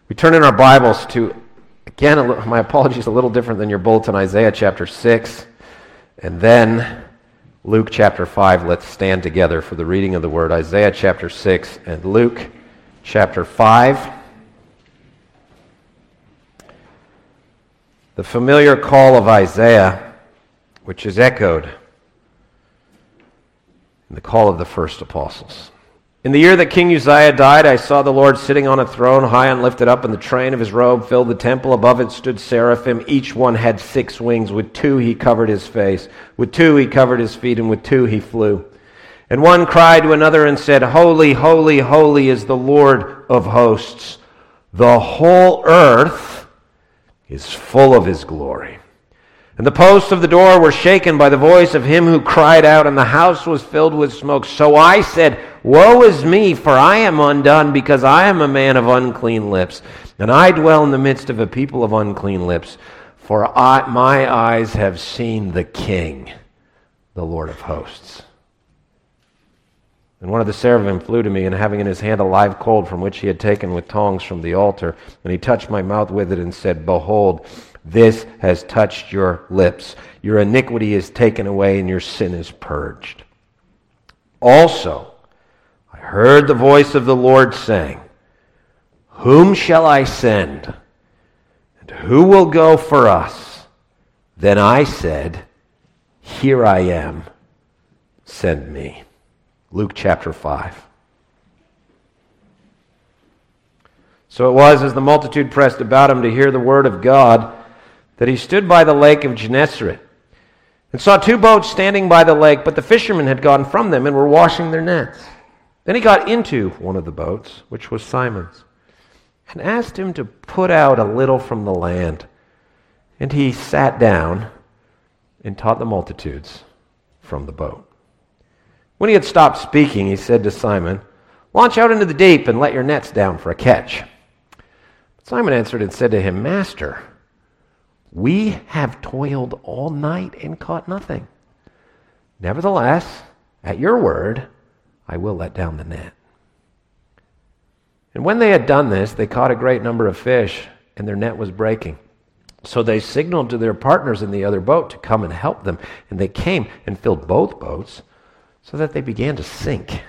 We turn in our Bibles to, again, my apologies, a little different than your bulletin, Isaiah chapter 6, and then Luke chapter 5. Let's stand together for the reading of the Word. Isaiah chapter 6 and Luke chapter 5. The familiar call of Isaiah, which is echoed in the call of the first apostles. In the year that King Uzziah died, I saw the Lord sitting on a throne, high and lifted up, and the train of his robe filled the temple. Above it stood seraphim. Each one had 6 wings. With 2 he covered his face. With 2 he covered his feet, and with 2 he flew. And one cried to another and said, Holy, holy, holy is the Lord of hosts. The whole earth is full of his glory. And the posts of the door were shaken by the voice of him who cried out, and the house was filled with smoke. So I said, Woe is me, for I am undone, because I am a man of unclean lips, and I dwell in the midst of a people of unclean lips. For my eyes have seen the King, the Lord of hosts. And one of the seraphim flew to me, and having in his hand a live coal from which he had taken with tongs from the altar, and he touched my mouth with it and said, Behold, this has touched your lips. Your iniquity is taken away, and your sin is purged. Also, I heard the voice of the Lord saying, Whom shall I send? And who will go for us? Then I said, Here I am, send me. Luke chapter 5. So it was, as the multitude pressed about him to hear the word of God, that he stood by the lake of Gennesaret, and saw 2 boats standing by the lake, but the fishermen had gone from them and were washing their nets. Then he got into one of the boats, which was Simon's, and asked him to put out a little from the land. And he sat down and taught the multitudes from the boat. When he had stopped speaking, he said to Simon, Launch out into the deep and let your nets down for a catch. But Simon answered and said to him, Master, we have toiled all night and caught nothing. Nevertheless, at your word, I will let down the net. And when they had done this, they caught a great number of fish, and their net was breaking. So they signaled to their partners in the other boat to come and help them. And they came and filled both boats, so that they began to sink.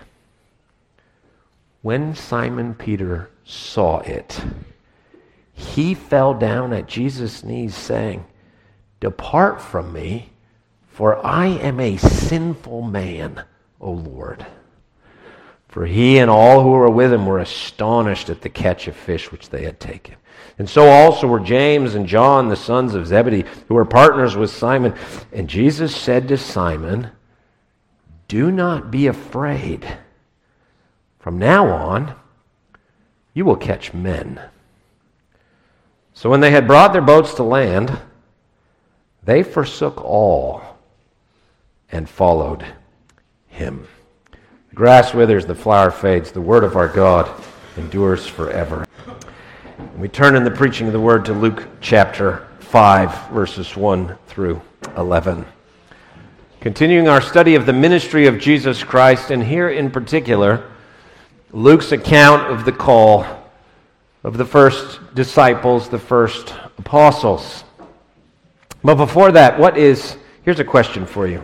When Simon Peter saw it, he fell down at Jesus' knees, saying, Depart from me, for I am a sinful man, O Lord. For he and all who were with him were astonished at the catch of fish which they had taken. And so also were James and John, the sons of Zebedee, who were partners with Simon. And Jesus said to Simon, Do not be afraid. From now on, you will catch men. So when they had brought their boats to land, they forsook all and followed him. The grass withers, the flower fades, the word of our God endures forever. And we turn in the preaching of the word to Luke chapter 5, verses 1 through 11. Continuing our study of the ministry of Jesus Christ, and here in particular, Luke's account of the call of the first disciples, the first apostles. But before that, here's a question for you.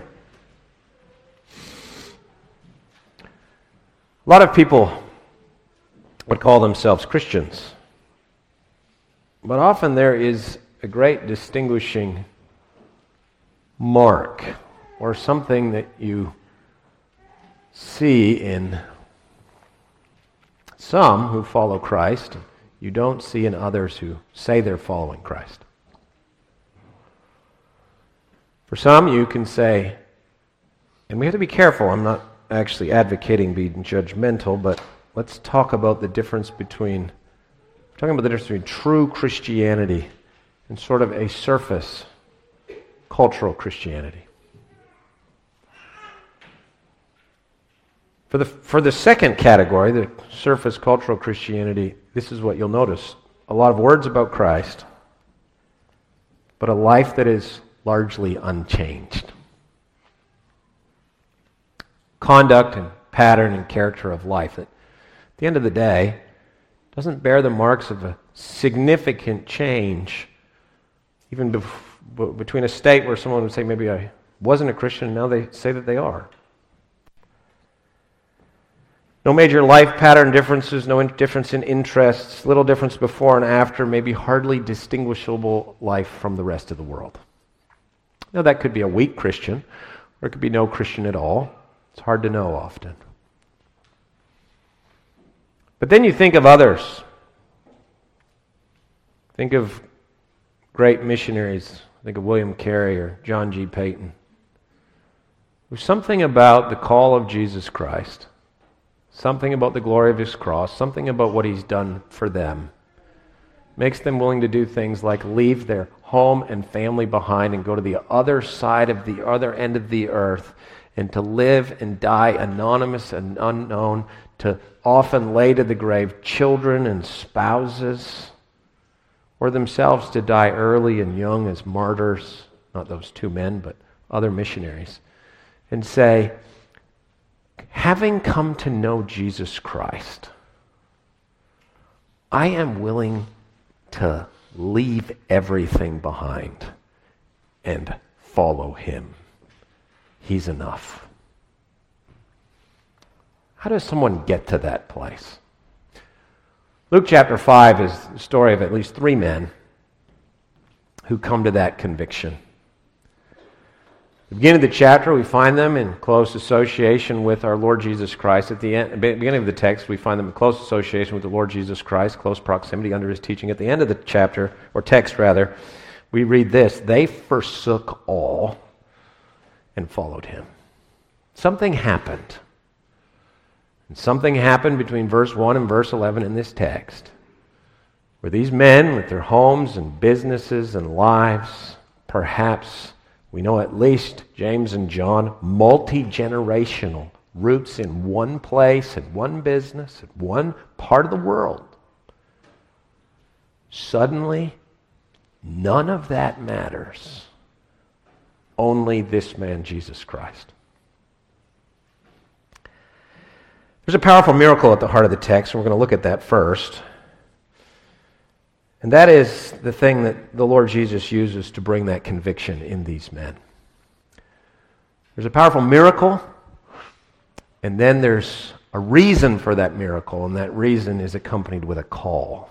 A lot of people would call themselves Christians, but often there is a great distinguishing mark or something that you see in some who follow Christ, you don't see in others who say they're following Christ. For some, you can say, and we have to be careful, I'm not actually advocating being judgmental, but let's talk about the difference between true Christianity and sort of a surface cultural Christianity. For the second category, the surface cultural Christianity, this is what you'll notice. A lot of words about Christ, but a life that is largely unchanged. Conduct and pattern and character of life that, at the end of the day, doesn't bear the marks of a significant change, even between a state where someone would say, maybe I wasn't a Christian, and now they say that they are. No major life pattern differences, no difference in interests, little difference before and after, maybe hardly distinguishable life from the rest of the world. Now that could be a weak Christian, or it could be no Christian at all. It's hard to know often. But then you think of others. Think of great missionaries. Think of William Carey or John G. Paton. There's something about the call of Jesus Christ, something about the glory of his cross, something about what he's done for them, makes them willing to do things like leave their home and family behind and go to the other side of the other end of the earth and to live and die anonymous and unknown, to often lay to the grave children and spouses, or themselves to die early and young as martyrs, not those two men, but other missionaries, and say, having come to know Jesus Christ, I am willing to leave everything behind and follow him. He's enough. How does someone get to that place? Luke chapter 5 is the story of at least 3 men who come to that conviction. At the beginning of the chapter, we find them in close association with our Lord Jesus Christ. At the beginning of the text, we find them in close association with the Lord Jesus Christ, close proximity under his teaching. At the end of the chapter, or text rather, we read this: they forsook all and followed him. Something happened. And something happened between verse 1 and verse 11 in this text, where these men with their homes and businesses and lives, perhaps, we know at least James and John, multi-generational roots in one place, in one business, in one part of the world. Suddenly, none of that matters. Only this man, Jesus Christ. There's a powerful miracle at the heart of the text, and we're going to look at that first. And that is the thing that the Lord Jesus uses to bring that conviction in these men. There's a powerful miracle, and then there's a reason for that miracle, and that reason is accompanied with a call.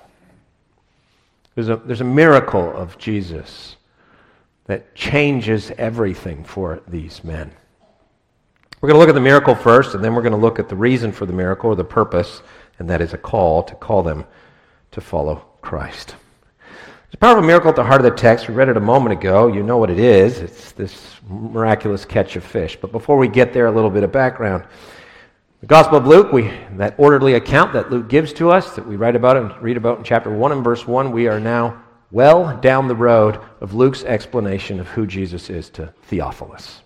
There's a miracle of Jesus that changes everything for these men. We're going to look at the miracle first, and then we're going to look at the reason for the miracle, or the purpose, and that is a call to call them to follow Christ. There's a powerful miracle at the heart of the text. We read it a moment ago. You know what it is. It's this miraculous catch of fish. But before we get there, a little bit of background. The Gospel of Luke, that orderly account that Luke gives to us, that we read about in chapter 1 and verse 1, we are now well down the road of Luke's explanation of who Jesus is to Theophilus.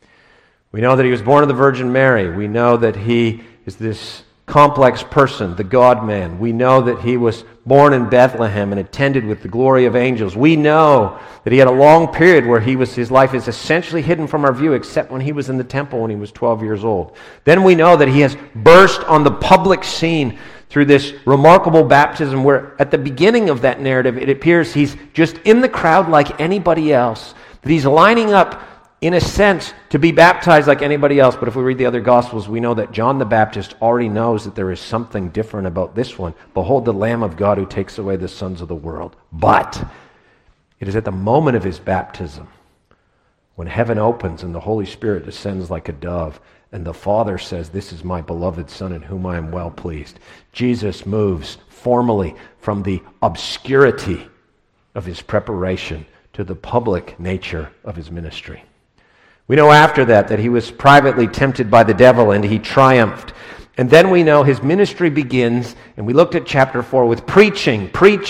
We know that he was born of the Virgin Mary. We know that he is this complex person, the God-man. We know that he was born in Bethlehem and attended with the glory of angels. We know that he had a long period where his life is essentially hidden from our view, except when he was in the temple when he was 12 years old. Then we know that he has burst on the public scene through this remarkable baptism, where at the beginning of that narrative it appears he's just in the crowd like anybody else, that he's lining up in a sense to be baptized like anybody else. But if we read the other Gospels, we know that John the Baptist already knows that there is something different about this one. Behold the Lamb of God who takes away the sins of the world. But it is at the moment of his baptism, when heaven opens and the Holy Spirit descends like a dove, and the Father says, "This is my beloved Son in whom I am well pleased." Jesus moves formally from the obscurity of his preparation to the public nature of his ministry. We know after that he was privately tempted by the devil and he triumphed. And then we know his ministry begins, and we looked at chapter 4 with preaching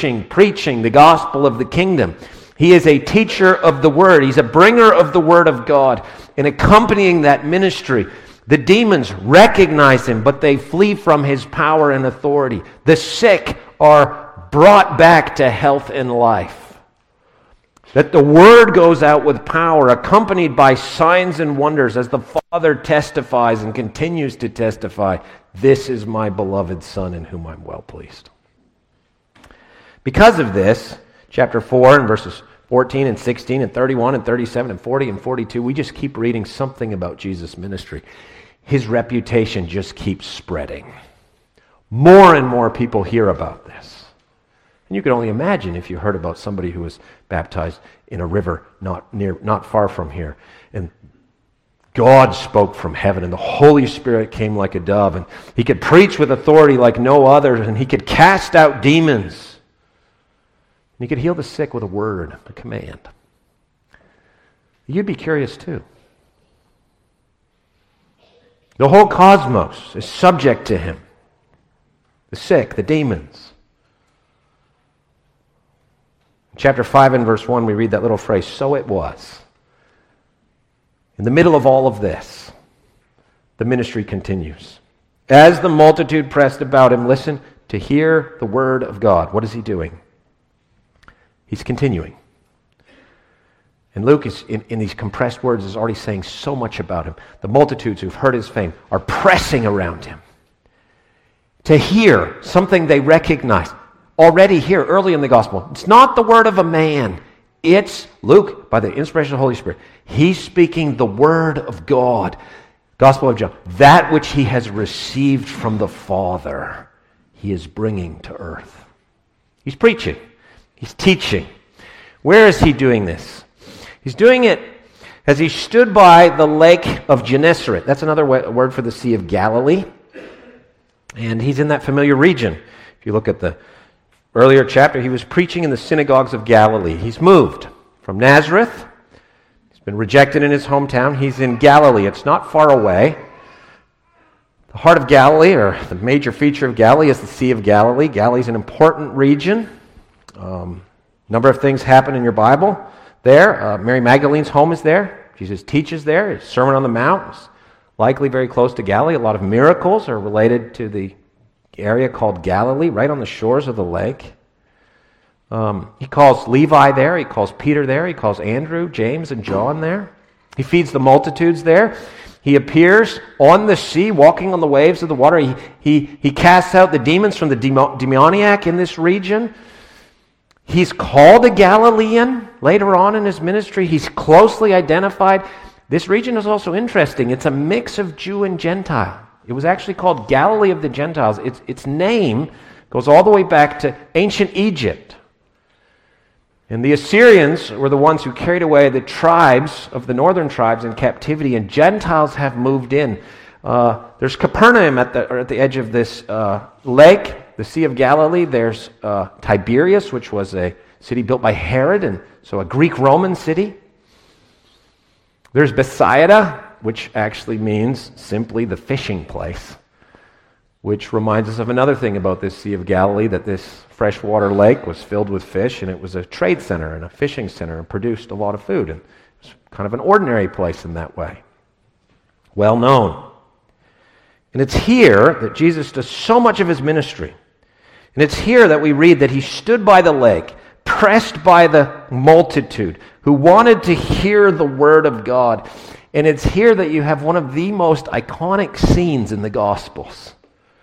the gospel of the kingdom. He is a teacher of the word. He's a bringer of the word of God. And accompanying that ministry, the demons recognize him, but they flee from his power and authority. The sick are brought back to health and life. That the word goes out with power, accompanied by signs and wonders, as the Father testifies and continues to testify, "This is my beloved Son in whom I'm well pleased." Because of this, chapter 4 and verses 14 and 16 and 31 and 37 and 40 and 42, we just keep reading something about Jesus' ministry. His reputation just keeps spreading. More and more people hear about this. And you can only imagine if you heard about somebody who was baptized in a river not far from here. And God spoke from heaven, and the Holy Spirit came like a dove, and he could preach with authority like no other, and he could cast out demons. And he could heal the sick with a word, a command. You'd be curious too. The whole cosmos is subject to him. The sick, the demons. In chapter 5 and verse 1, we read that little phrase, "So it was." In the middle of all of this, the ministry continues. As the multitude pressed about him, listen, to hear the word of God. What is he doing? He's continuing. And Luke, is in these compressed words, is already saying so much about him. The multitudes who've heard his fame are pressing around him to hear something they recognize already here early in the gospel. It's not the word of a man. It's Luke, by the inspiration of the Holy Spirit. He's speaking the word of God. Gospel of John. That which he has received from the Father, he is bringing to earth. He's preaching. He's teaching. Where is he doing this? He's doing it as he stood by the lake of Gennesaret. That's another word for the Sea of Galilee. And he's in that familiar region. If you look at the earlier chapter, he was preaching in the synagogues of Galilee. He's moved from Nazareth. He's been rejected in his hometown. He's in Galilee. It's not far away. The heart of Galilee, or the major feature of Galilee, is the Sea of Galilee. Galilee is an important region. Number of things happen in your Bible there. Mary Magdalene's home is there. Jesus teaches there. His Sermon on the Mount is likely very close to Galilee. A lot of miracles are related to the area called Galilee, right on the shores of the lake. He calls Levi there. He calls Peter there. He calls Andrew, James, and John there. He feeds the multitudes there. He appears on the sea, walking on the waves of the water. He casts out the demons from the demoniac in this region. He's called a Galilean later on in his ministry. He's closely identified. This region is also interesting. It's a mix of Jew and Gentile. It was actually called Galilee of the Gentiles. Its name goes all the way back to ancient Egypt. And the Assyrians were the ones who carried away the tribes of the northern tribes in captivity, and Gentiles have moved in. There's Capernaum at the edge of this lake, the Sea of Galilee. There's Tiberias, which was a city built by Herod, and so a Greek-Roman city. There's Bethsaida, which actually means simply the fishing place, which reminds us of another thing about this Sea of Galilee, that this freshwater lake was filled with fish, and it was a trade center and a fishing center and produced a lot of food. And it was kind of an ordinary place in that way. Well known. And it's here that Jesus does so much of his ministry. And it's here that we read that he stood by the lake, pressed by the multitude, who wanted to hear the word of God. And it's here that you have one of the most iconic scenes in the Gospels,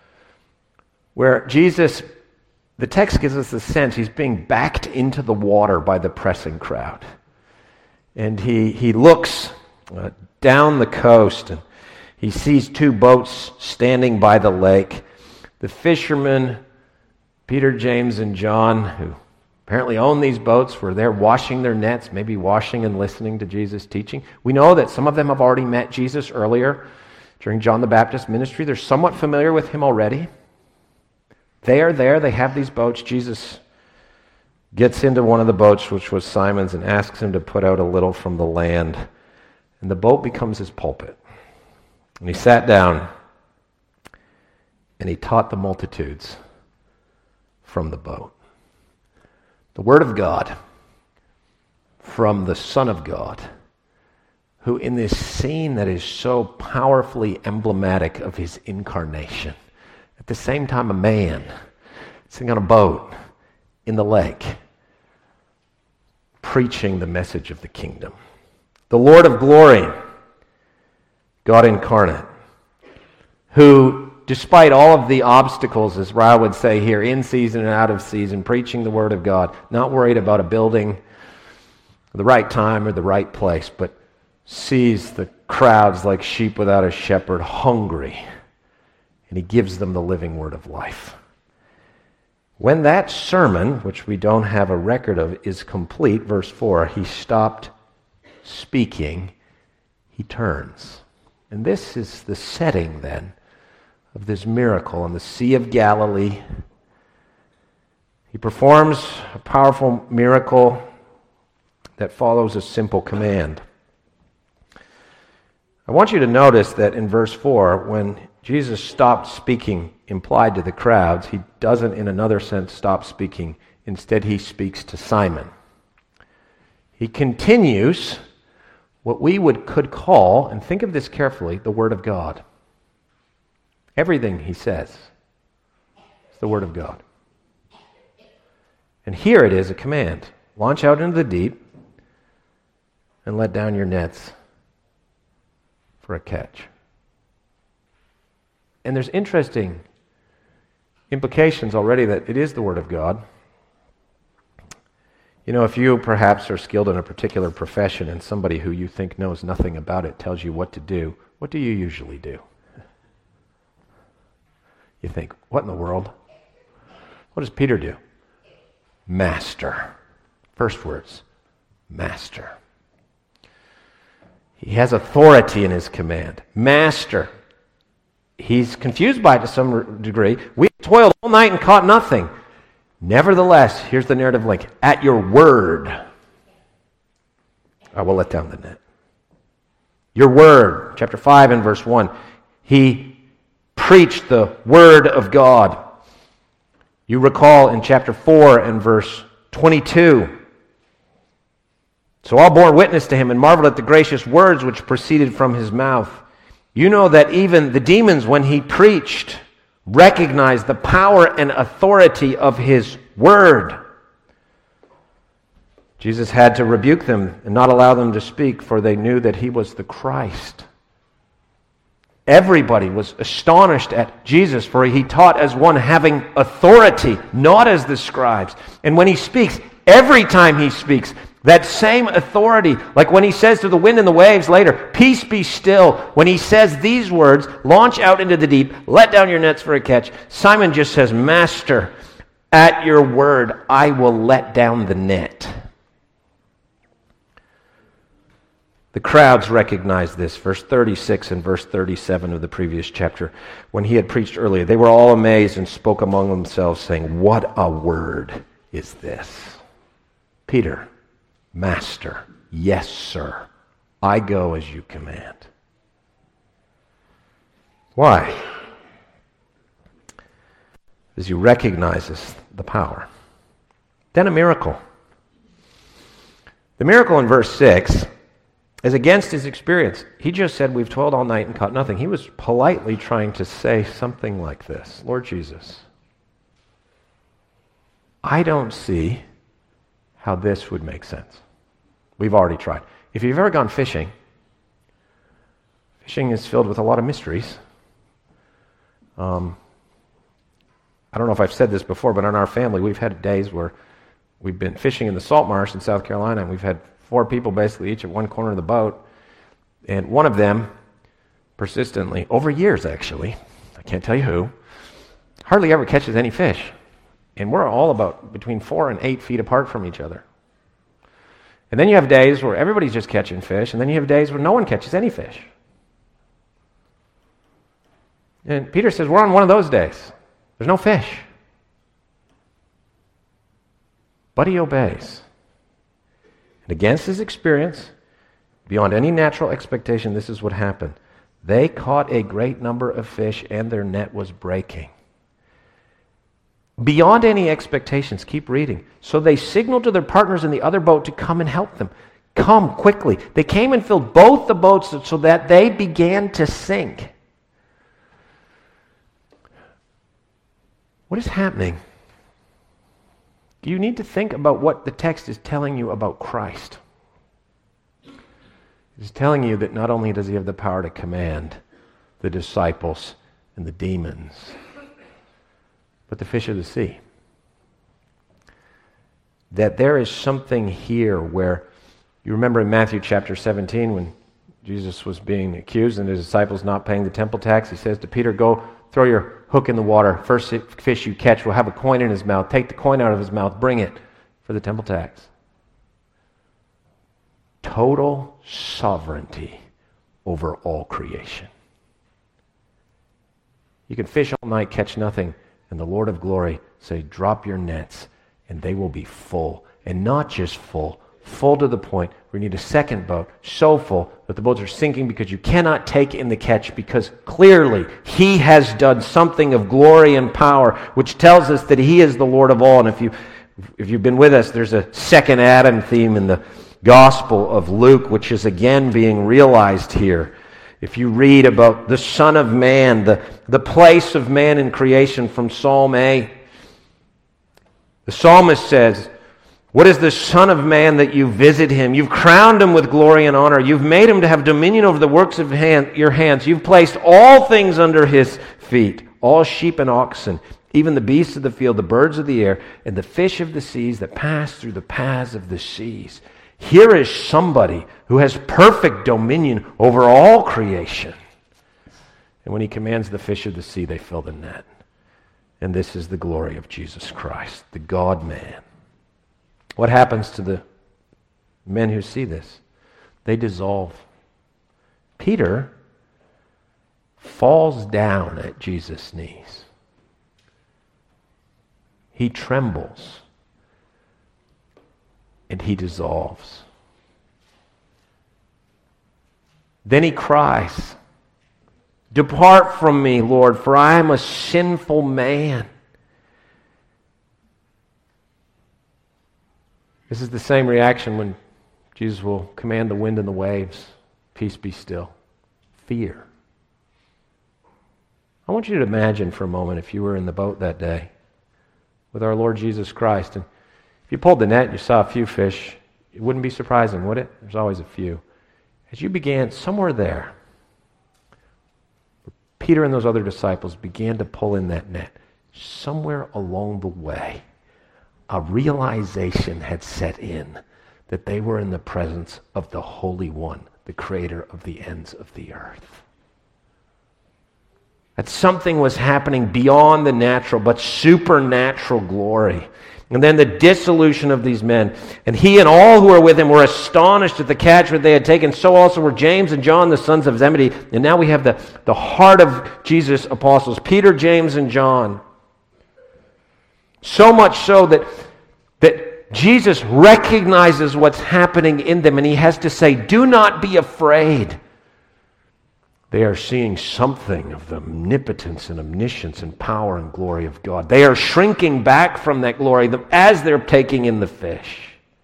where Jesus, the text gives us the sense he's being backed into the water by the pressing crowd. And he looks down the coast, and he sees two boats standing by the lake. The fishermen, Peter, James, and John, who apparently own these boats, were there washing their nets, maybe washing and listening to Jesus' teaching. We know that some of them have already met Jesus earlier during John the Baptist's ministry. They're somewhat familiar with him already. They are there. They have these boats. Jesus gets into one of the boats, which was Simon's, and asks him to put out a little from the land. And the boat becomes his pulpit. And he sat down, and he taught the multitudes from the boat. The Word of God from the Son of God, who in this scene that is so powerfully emblematic of his incarnation, at the same time a man sitting on a boat in the lake, preaching the message of the kingdom. The Lord of glory, God incarnate, who despite all of the obstacles, as Ryle would say here, in season and out of season, preaching the Word of God, not worried about a building, the right time or the right place, but sees the crowds like sheep without a shepherd, hungry, and he gives them the living word of life. When that sermon, which we don't have a record of, is complete, verse 4, he stopped speaking, he turns. And this is the setting then of this miracle on the Sea of Galilee. He performs a powerful miracle that follows a simple command. I want you to notice that in verse 4, when Jesus stopped speaking implied to the crowds, he doesn't in another sense stop speaking. Instead, he speaks to Simon. He continues what we could call, and think of this carefully, the Word of God. Everything he says is the Word of God. And here it is a command. Launch out into the deep and let down your nets for a catch. And there's interesting implications already that it is the Word of God. You know, if you perhaps are skilled in a particular profession and somebody who you think knows nothing about it tells you what to do, what do you usually do? You think, what in the world? What does Peter do? Master. First words, Master. He has authority in his command. Master. He's confused by it to some degree. We toiled all night and caught nothing. Nevertheless, here's the narrative link. At your word, I will let down the net. Your word, chapter 5 and verse 1. He preached the word of God. You recall in chapter 4 and verse 22. So all bore witness to him and marveled at the gracious words which proceeded from his mouth. You know that even the demons, when he preached, recognized the power and authority of his word. Jesus had to rebuke them and not allow them to speak, for they knew that he was the Christ. Everybody was astonished at Jesus, for he taught as one having authority, not as the scribes. And when he speaks, every time he speaks, that same authority, like when he says to the wind and the waves later, peace be still. When he says these words, launch out into the deep, let down your nets for a catch, Simon just says, Master, at your word, I will let down the net. The crowds recognized this, verse 36 and verse 37 of the previous chapter, when he had preached earlier. They were all amazed and spoke among themselves, saying, what a word is this? Peter, Master, yes, sir, I go as you command. Why? Because he recognizes the power. Then a miracle. The miracle in verse 6 is against his experience. He just said, we've toiled all night and caught nothing. He was politely trying to say something like this. Lord Jesus, I don't see how this would make sense. We've already tried. If you've ever gone fishing, fishing is filled with a lot of mysteries. I don't know if I've said this before, but in our family, we've had days where we've been fishing in the salt marsh in South Carolina, and we've had 4 people basically each at one corner of the boat, and one of them persistently, over years actually, I can't tell you who, hardly ever catches any fish. And we're all about between 4 and 8 feet apart from each other. And then you have days where everybody's just catching fish, and then you have days where no one catches any fish. And Peter says, we're on one of those days. There's no fish. But he obeys. And against his experience, beyond any natural expectation, this is what happened. They caught a great number of fish, and their net was breaking. Beyond any expectations, keep reading. So they signaled to their partners in the other boat to come and help them. Come quickly. They came and filled both the boats so that they began to sink. What is happening? You need to think about what the text is telling you about Christ. It's telling you that not only does he have the power to command the disciples and the demons, but the fish of the sea. That there is something here where, you remember in Matthew chapter 17 when Jesus was being accused and his disciples not paying the temple tax, he says to Peter, go throw your hook in the water. First fish you catch will have a coin in his mouth. Take the coin out of his mouth, bring it for the temple tax. Total sovereignty over all creation. You can fish all night, catch nothing, and the Lord of glory say, drop your nets, and they will be full. And not just full to the point where you need a second boat, so full that the boats are sinking because you cannot take in the catch, because clearly he has done something of glory and power, which tells us that he is the Lord of all. And if you've been with us, there's a second Adam theme in the Gospel of Luke, which is again being realized here. If you read about the Son of Man, the place of man in creation from Psalm A, the psalmist says, what is the Son of Man that you visit him? You've crowned him with glory and honor. You've made him to have dominion over the works of your hands. You've placed all things under his feet, all sheep and oxen, even the beasts of the field, the birds of the air, and the fish of the seas that pass through the paths of the seas. Here is somebody who has perfect dominion over all creation. And when he commands the fish of the sea, they fill the net. And this is the glory of Jesus Christ, the God-man. What happens to the men who see this? They dissolve. Peter falls down at Jesus' knees. He trembles. And he dissolves. Then he cries, depart from me, Lord, for I am a sinful man. This is the same reaction when Jesus will command the wind and the waves, peace be still. Fear. I want you to imagine for a moment if you were in the boat that day with our Lord Jesus Christ, and if you pulled the net and you saw a few fish, it wouldn't be surprising, would it? There's always a few. As you began, somewhere there, Peter and those other disciples began to pull in that net. Somewhere along the way, a realization had set in that they were in the presence of the Holy One, the Creator of the ends of the earth. That something was happening beyond the natural, but supernatural glory. And then the dissolution of these men. And he and all who were with him were astonished at the catch that they had taken. So also were James and John, the sons of Zebedee. And now we have the heart of Jesus' apostles, Peter, James, and John. So much so that Jesus recognizes what's happening in them, and he has to say, do not be afraid. They are seeing something of the omnipotence and omniscience and power and glory of God. They are shrinking back from that glory as they're taking in the fish.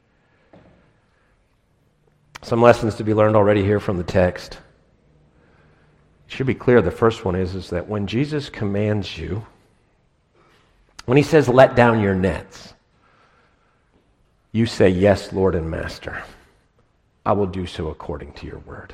Some lessons to be learned already here from the text. It should be clear, the first one is that when Jesus commands you, when he says, let down your nets, you say, yes, Lord and Master, I will do so according to your word.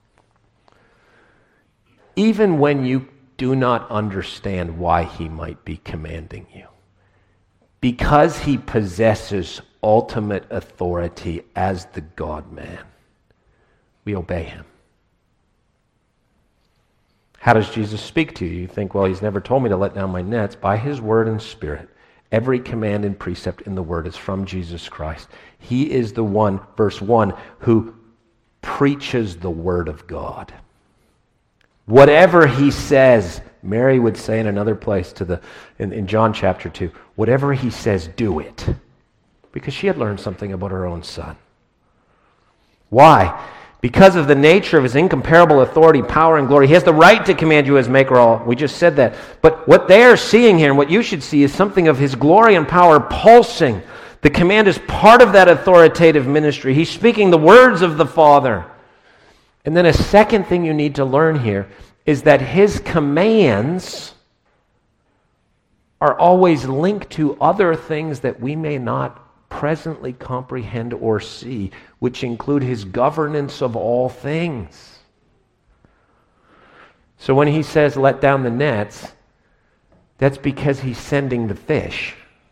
Even when you do not understand why he might be commanding you. Because he possesses ultimate authority as the God-man, we obey him. How does Jesus speak to you? You think, well, he's never told me to let down my nets. By his word and spirit. Every command and precept in the word is from Jesus Christ. He is the one, verse 1, who preaches the word of God. Whatever he says, Mary would say in another place in John chapter 2, whatever he says, do it. Because she had learned something about her own son. Why? Because of the nature of his incomparable authority, power, and glory. He has the right to command you as maker all. We just said that. But what they are seeing here, and what you should see, is something of his glory and power pulsing. The command is part of that authoritative ministry. He's speaking the words of the Father. And then a second thing you need to learn here is that his commands are always linked to other things that we may not presently comprehend or see, which include his governance of all things. So when he says, let down the nets, that's because he's sending the fish.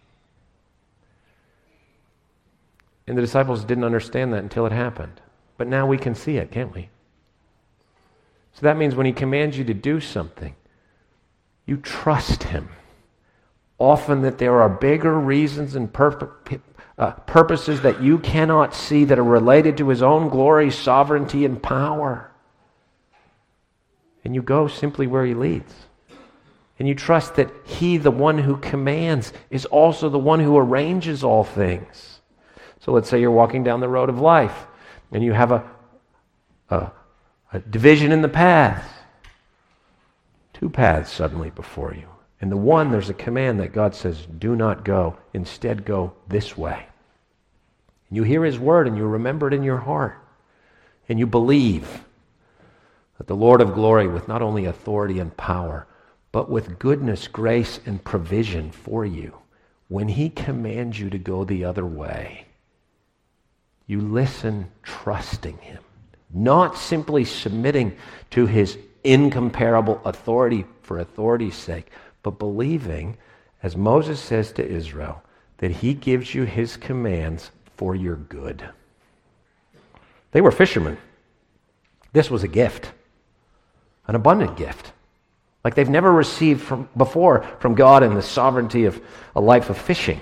And the disciples didn't understand that until it happened. But now we can see it, can't we? So that means when he commands you to do something, you trust him. Often that there are bigger reasons and purposes that you cannot see that are related to his own glory, sovereignty, and power. And you go simply where he leads. And you trust that he, the one who commands, is also the one who arranges all things. So let's say you're walking down the road of life and you have a division in the paths. Two paths suddenly before you. And the one, there's a command that God says, do not go. Instead, go this way. And you hear his word and you remember it in your heart. And you believe that the Lord of glory, with not only authority and power, but with goodness, grace, and provision for you, when he commands you to go the other way, you listen trusting him, not simply submitting to his incomparable authority for authority's sake, but believing, as Moses says to Israel, that he gives you his commands for your good. They were fishermen. This was a gift, an abundant gift, like they've never received before from God in the sovereignty of a life of fishing.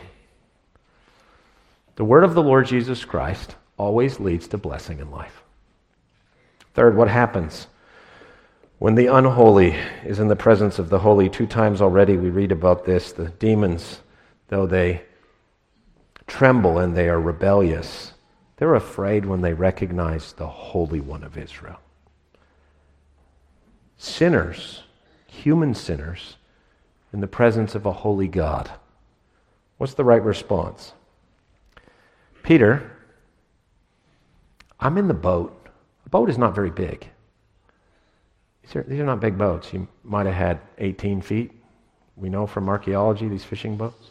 The word of the Lord Jesus Christ always leads to blessing in life. Third, what happens when the unholy is in the presence of the holy? 2 times already we read about this. The demons, though they tremble and they are rebellious, they're afraid when they recognize the Holy One of Israel. Sinners, human sinners, in the presence of a holy God. What's the right response? Peter, I'm in the boat. The boat is not very big. These are not big boats. You might have had 18 feet. We know from archaeology, these fishing boats.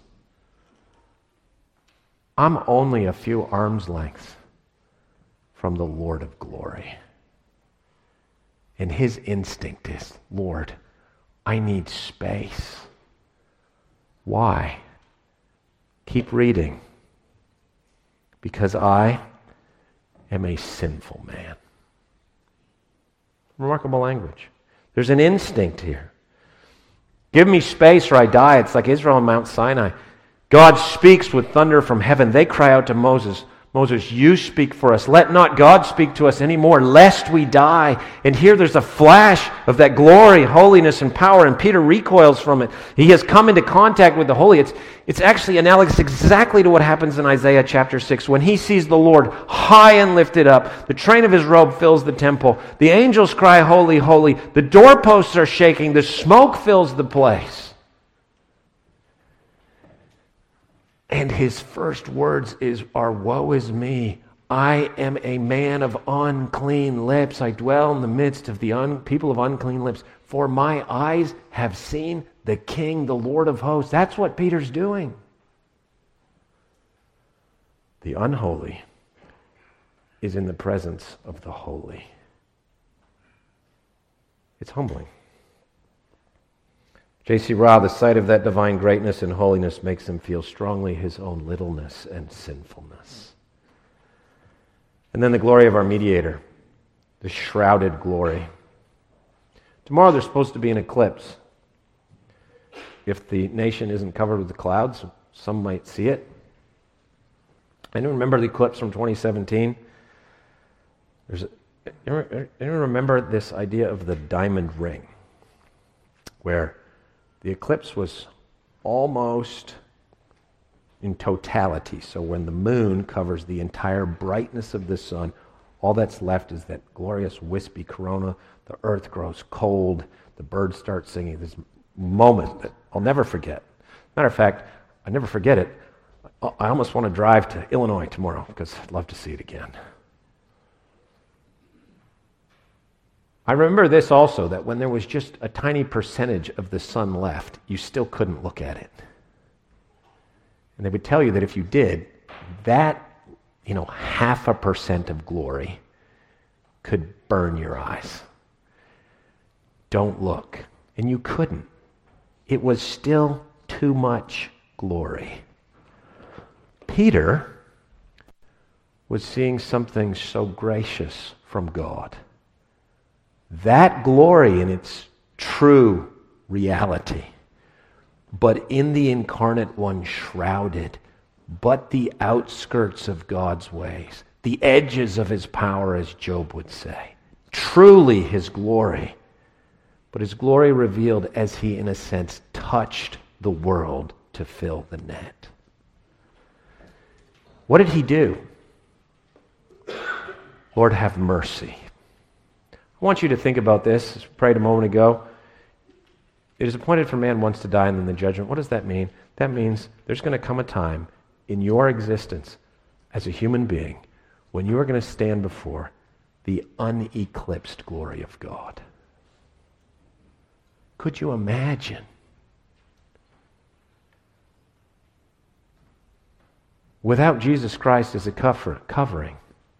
I'm only a few arms lengths from the Lord of glory. And his instinct is, Lord, I need space. Why? Keep reading. Because I am a sinful man. Remarkable language. There's an instinct here. Give me space or I die. It's like Israel on Mount Sinai. God speaks with thunder from heaven. They cry out to Moses, Moses, you speak for us. Let not God speak to us anymore, lest we die. And here there's a flash of that glory, holiness, and power, and Peter recoils from it. He has come into contact with the holy. It's actually analogous exactly to what happens in Isaiah chapter 6. When he sees the Lord high and lifted up, the train of his robe fills the temple. The angels cry, holy, holy. The doorposts are shaking. The smoke fills the place. And his first words are, woe is me. I am a man of unclean lips. I dwell in the midst of the people of unclean lips. For my eyes have seen the King, the Lord of hosts. That's what Peter's doing. The unholy is in the presence of the holy. It's humbling. J.C. Ryle, the sight of that divine greatness and holiness makes him feel strongly his own littleness and sinfulness. And then the glory of our mediator, the shrouded glory. Tomorrow there's supposed to be an eclipse. If the nation isn't covered with the clouds, some might see it. Anyone remember the eclipse from 2017? Anyone remember this idea of the diamond ring, where the eclipse was almost in totality. So when the moon covers the entire brightness of the sun, all that's left is that glorious wispy corona. The earth grows cold. The birds start singing. This moment that I'll never forget. Matter of fact, I never forget it. I almost want to drive to Illinois tomorrow because I'd love to see it again. I remember this also, that when there was just a tiny percentage of the sun left, you still couldn't look at it. And they would tell you that if you did, that, 0.5% of glory could burn your eyes. don't look. And you couldn't. It was still too much glory. Peter was seeing something so gracious from God. That glory in its true reality, but in the incarnate one shrouded, but the outskirts of God's ways, the edges of his power, as Job would say. Truly his glory, but his glory revealed as he, in a sense, touched the world to fill the net. What did he do? Lord, have mercy. I want you to think about this, as we prayed a moment ago. It is appointed for man once to die and then the judgment. What does that mean? That means there's going to come a time in your existence as a human being when you are going to stand before the uneclipsed glory of God. Could you imagine? Without Jesus Christ as a covering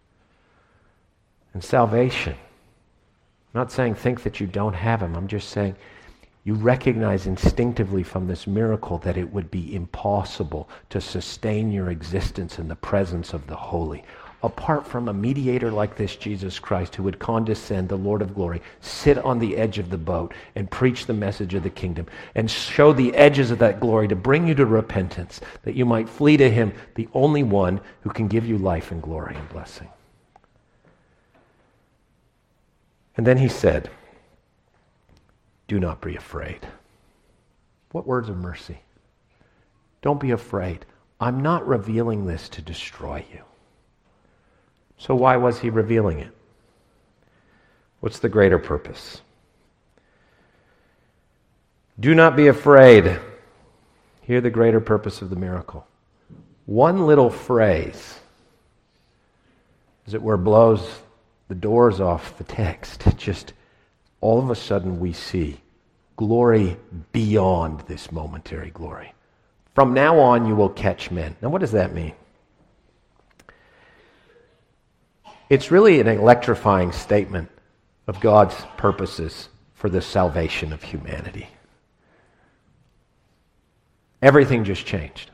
and salvation. I'm not saying think that you don't have him. I'm just saying you recognize instinctively from this miracle that it would be impossible to sustain your existence in the presence of the holy apart from a mediator like this, Jesus Christ, who would condescend, the Lord of glory, sit on the edge of the boat and preach the message of the kingdom and show the edges of that glory to bring you to repentance, that you might flee to him, the only one who can give you life and glory and blessing. And then he said, do not be afraid. What words of mercy. Don't be afraid. I'm not revealing this to destroy you. So why was he revealing it? What's the greater purpose? Do not be afraid. Hear the greater purpose of the miracle. One little phrase, as it were, blows the doors off the text. Just all of a sudden we see glory beyond this momentary glory. From now on you will catch men. Now what does that mean? It's really an electrifying statement of God's purposes for the salvation of humanity. Everything just changed.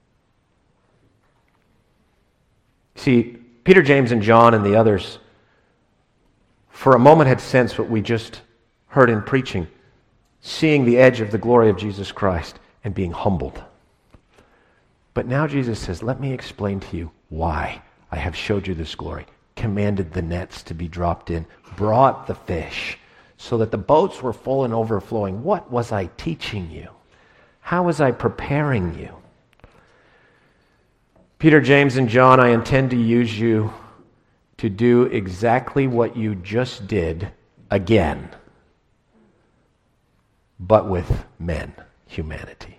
See, Peter, James, and John and the others for a moment had sensed what we just heard in preaching, seeing the edge of the glory of Jesus Christ and being humbled. But now Jesus says, let me explain to you why I have showed you this glory, commanded the nets to be dropped in, brought the fish, so that the boats were full and overflowing. What was I teaching you? How was I preparing you? Peter, James, and John, I intend to use you to do exactly what you just did again, but with men, humanity.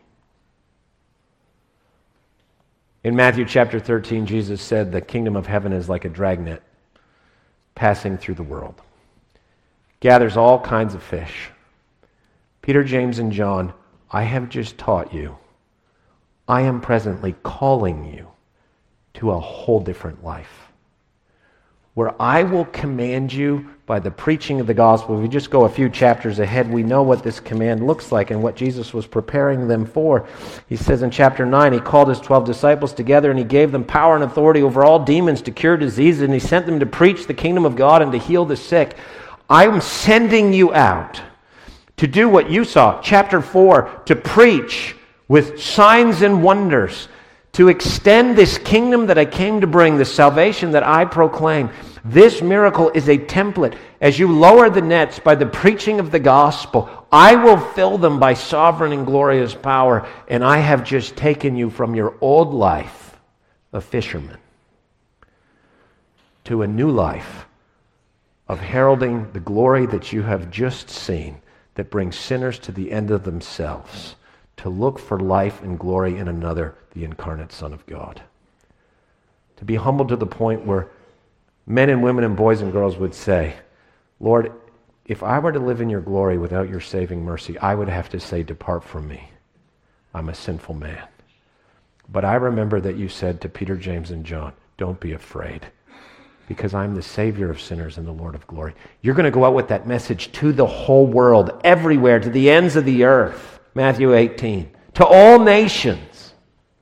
In Matthew chapter 13, Jesus said, the kingdom of heaven is like a dragnet passing through the world. Gathers all kinds of fish. Peter, James, and John, I have just taught you. I am presently calling you to a whole different life, where I will command you by the preaching of the gospel. If we just go a few chapters ahead, we know what this command looks like and what Jesus was preparing them for. He says in chapter 9, he called his 12 disciples together and he gave them power and authority over all demons to cure diseases, and he sent them to preach the kingdom of God and to heal the sick. I'm sending you out to do what you saw. Chapter 4, to preach with signs and wonders, to extend this kingdom that I came to bring, the salvation that I proclaim. This miracle is a template. As you lower the nets by the preaching of the gospel, I will fill them by sovereign and glorious power, and I have just taken you from your old life of fishermen to a new life of heralding the glory that you have just seen, that brings sinners to the end of themselves, to look for life and glory in another, the incarnate Son of God. To be humbled to the point where men and women and boys and girls would say, Lord, if I were to live in your glory without your saving mercy, I would have to say, depart from me. I'm a sinful man. But I remember that you said to Peter, James, and John, don't be afraid. because I'm the Savior of sinners and the Lord of glory. You're going to go out with that message to the whole world, everywhere, to the ends of the earth. Matthew 18. To all nations.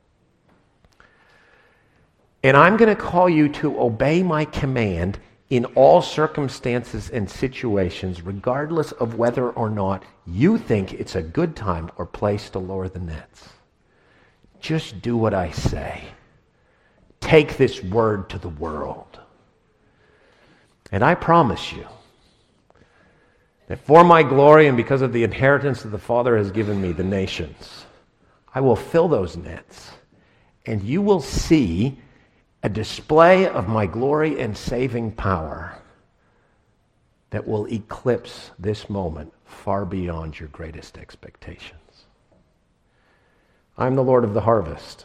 And I'm going to call you to obey my command in all circumstances and situations, regardless of whether or not you think it's a good time or place to lower the nets. Just do what I say. Take this word to the world. And I promise you that for my glory and because of the inheritance that the Father has given me, the nations, I will fill those nets, and you will see a display of my glory and saving power that will eclipse this moment far beyond your greatest expectations. I'm the Lord of the harvest.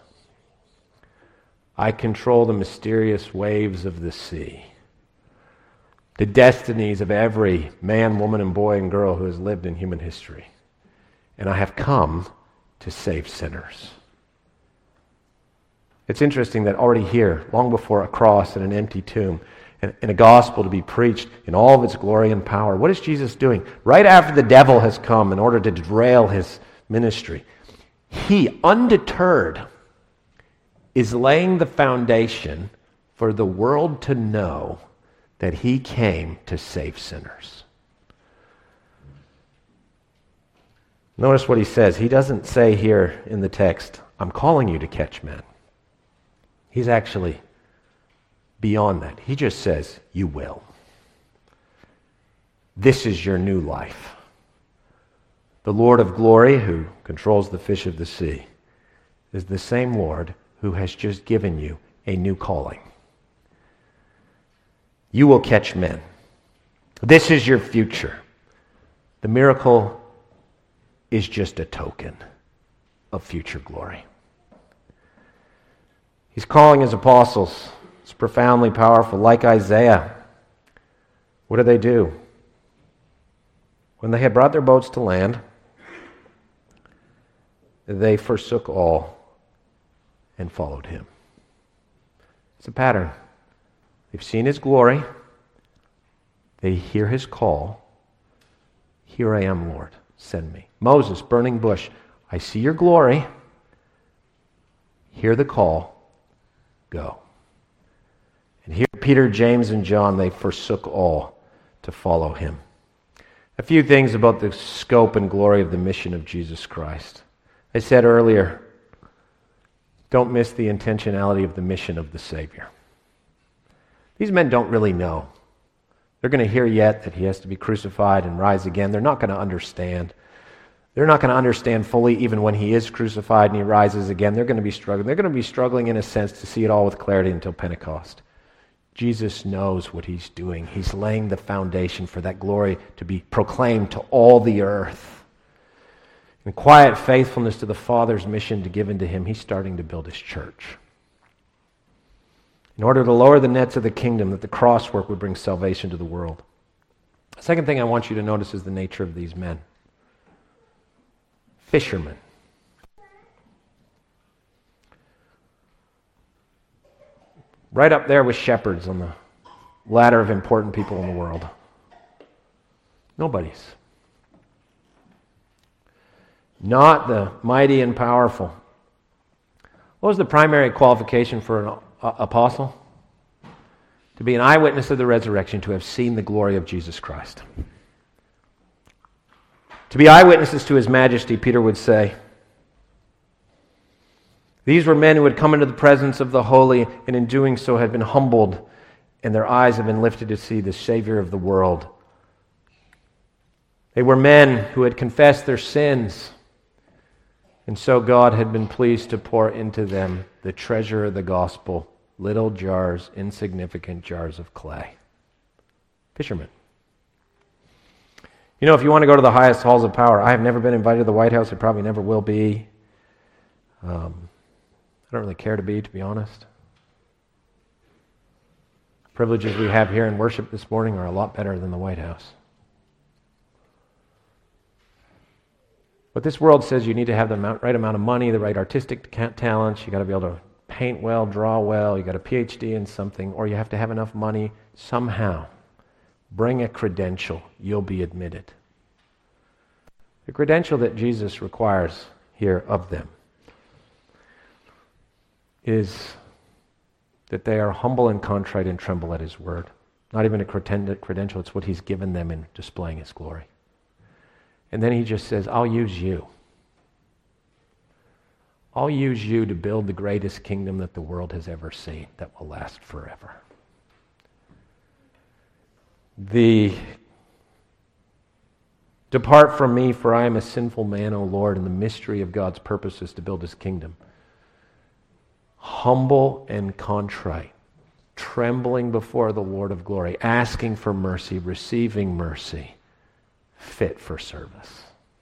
I control the mysterious waves of the sea, the destinies of every man, woman, and boy and girl who has lived in human history. And I have come to save sinners. It's interesting that already here, long before a cross and an empty tomb, and a gospel to be preached in all of its glory and power, what is Jesus doing? Right after the devil has come in order to derail his ministry, he, undeterred, is laying the foundation for the world to know that he came to save sinners. Notice what he says. He doesn't say here in the text, I'm calling you to catch men. He's actually beyond that. He just says, you will. This is your new life. The Lord of glory, who controls the fish of the sea, is the same Lord who has just given you a new calling. You will catch men. This is your future. The miracle is just a token of future glory. He's calling his apostles. It's profoundly powerful. Like Isaiah, what do? When they had brought their boats to land, they forsook all and followed him. It's a pattern. They've seen his glory. They hear his call. Here I am, Lord. Send me. Moses, burning bush. I see your glory. Hear the call. Go. And here Peter, James, and John, they forsook all to follow him. A few things about the scope and glory of the mission of Jesus Christ. I said earlier, don't miss the intentionality of the mission of the Savior. These men don't really know. They're going to hear yet that he has to be crucified and rise again. They're not going to understand. They're not going to understand fully even when he is crucified and he rises again. They're going to be struggling. They're going to be struggling in a sense to see it all with clarity until Pentecost. Jesus knows what he's doing. He's laying the foundation for that glory to be proclaimed to all the earth. In quiet faithfulness to the Father's mission to give into him, he's starting to build his church. In order to lower the nets of the kingdom, that the cross work would bring salvation to the world. The second thing I want you to notice is the nature of these men. Fishermen. Right up there with shepherds on the ladder of important people in the world. Nobody's. Not the mighty and powerful. What was the primary qualification for an apostle? To be an eyewitness of the resurrection, to have seen the glory of Jesus Christ. To be eyewitnesses to his majesty, Peter would say. These were men who had come into the presence of the holy, and in doing so had been humbled, and their eyes had been lifted to see the Savior of the world. They were men who had confessed their sins, and so God had been pleased to pour into them the treasure of the gospel, little jars, insignificant jars of clay. Fishermen. You know, if you want to go to the highest halls of power, I have never been invited to the White House. I probably never will be. I don't really care to be honest. Privileges we have here in worship this morning are a lot better than the White House. But this world says you need to have the right amount of money, the right artistic talents. You got to be able to paint well, draw well, you got a PhD in something, or you have to have enough money. Somehow, bring a credential, you'll be admitted. The credential that Jesus requires here of them is that they are humble and contrite and tremble at his word. Not even a credential, it's what he's given them in displaying his glory. And then he just says, I'll use you. I'll use you to build the greatest kingdom that the world has ever seen that will last forever. Depart from me, for I am a sinful man, O Lord, and the mystery of God's purpose is to build his kingdom. Humble and contrite, trembling before the Lord of glory, asking for mercy, receiving mercy, fit for service.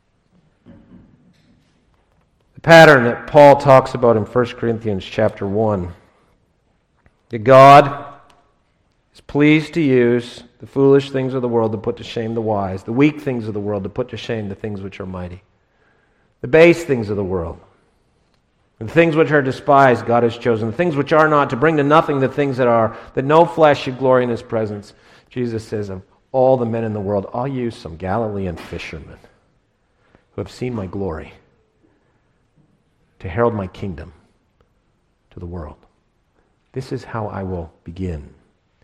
The pattern that Paul talks about in 1 Corinthians chapter 1, that God is pleased to use the foolish things of the world to put to shame the wise, the weak things of the world to put to shame the things which are mighty, the base things of the world, and the things which are despised God has chosen, the things which are not, to bring to nothing the things that are, that no flesh should glory in his presence. Jesus says, of all the men in the world, I'll use some Galilean fishermen who have seen my glory to herald my kingdom to the world. This is how I will begin.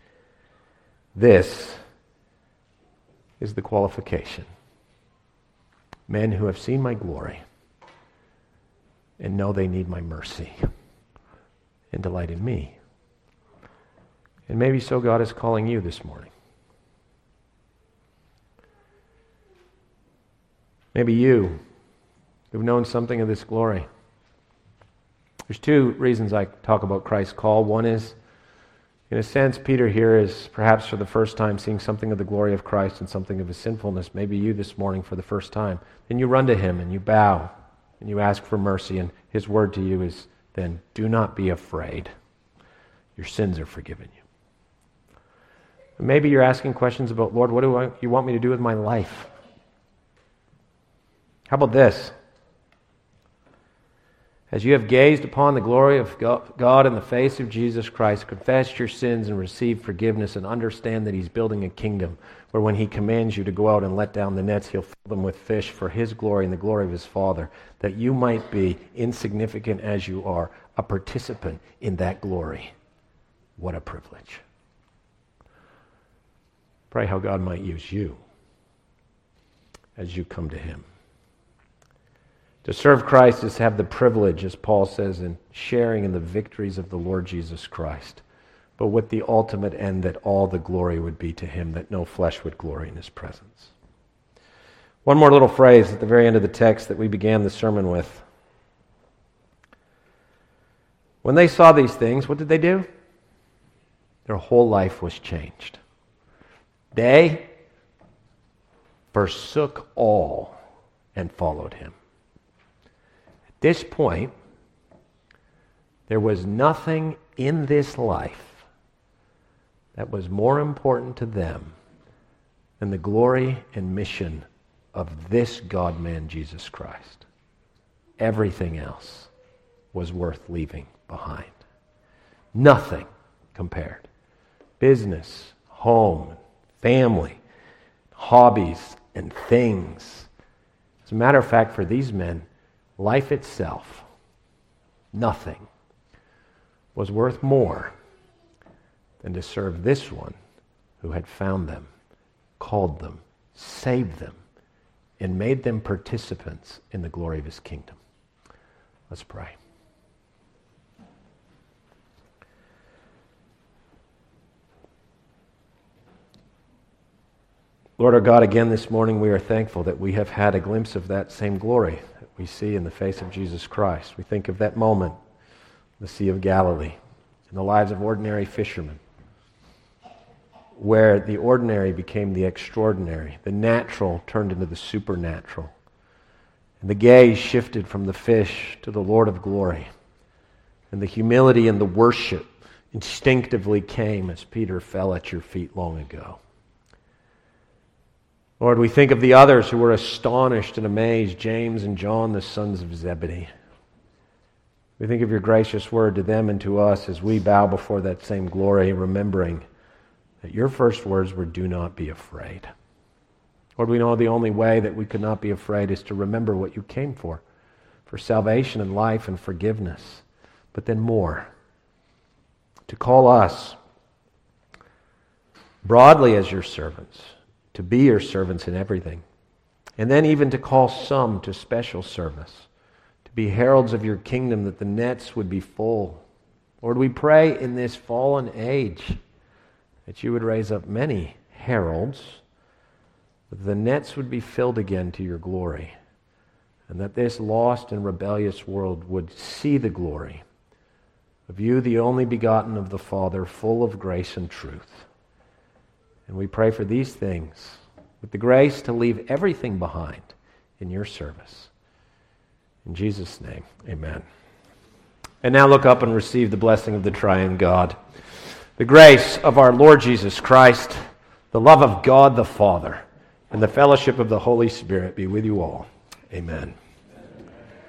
This is the qualification. Men who have seen my glory and know they need my mercy and delight in me. And maybe so God is calling you this morning. Maybe you who've known something of this glory. There's two reasons I talk about Christ's call. One is, in a sense, Peter here is perhaps for the first time seeing something of the glory of Christ and something of his sinfulness. Maybe you this morning for the first time. Then you run to him and you bow and you ask for mercy, and his word to you is then, do not be afraid. Your sins are forgiven you. And maybe you're asking questions about, Lord, what do you want me to do with my life? How about this? As you have gazed upon the glory of God in the face of Jesus Christ, confess your sins and receive forgiveness, and understand that he's building a kingdom where when he commands you to go out and let down the nets, he'll fill them with fish for his glory and the glory of his Father, that you might be, insignificant as you are, a participant in that glory. What a privilege. Pray how God might use you as you come to him. To serve Christ is to have the privilege, as Paul says, in sharing in the victories of the Lord Jesus Christ, but with the ultimate end that all the glory would be to him, that no flesh would glory in his presence. One more little phrase at the very end of the text that we began the sermon with. When they saw these things, what did they do? Their whole life was changed. They forsook all and followed him. At this point, there was nothing in this life that was more important to them than the glory and mission of this God-man, Jesus Christ. Everything else was worth leaving behind. Nothing compared. Business, home, family, hobbies, and things. As a matter of fact, for these men, life itself, nothing, was worth more than to serve this one who had found them, called them, saved them, and made them participants in the glory of his kingdom. Let's pray. Lord our God, again this morning we are thankful that we have had a glimpse of that same glory that we see in the face of Jesus Christ. We think of that moment, the Sea of Galilee, in the lives of ordinary fishermen, where the ordinary became the extraordinary, the natural turned into the supernatural, and the gaze shifted from the fish to the Lord of glory, and the humility and the worship instinctively came as Peter fell at your feet long ago. Lord, we think of the others who were astonished and amazed, James and John, the sons of Zebedee. We think of your gracious word to them and to us as we bow before that same glory, remembering that your first words were, do not be afraid. Lord, we know the only way that we could not be afraid is to remember what you came for salvation and life and forgiveness, but then more, to call us broadly as your servants, to be your servants in everything, and then even to call some to special service, to be heralds of your kingdom, that the nets would be full. Lord, we pray in this fallen age that you would raise up many heralds, that the nets would be filled again to your glory, and that this lost and rebellious world would see the glory of you, the only begotten of the Father, full of grace and truth. And we pray for these things with the grace to leave everything behind in your service. In Jesus' name, amen. And now look up and receive the blessing of the triune God. The grace of our Lord Jesus Christ, the love of God the Father, and the fellowship of the Holy Spirit be with you all. Amen.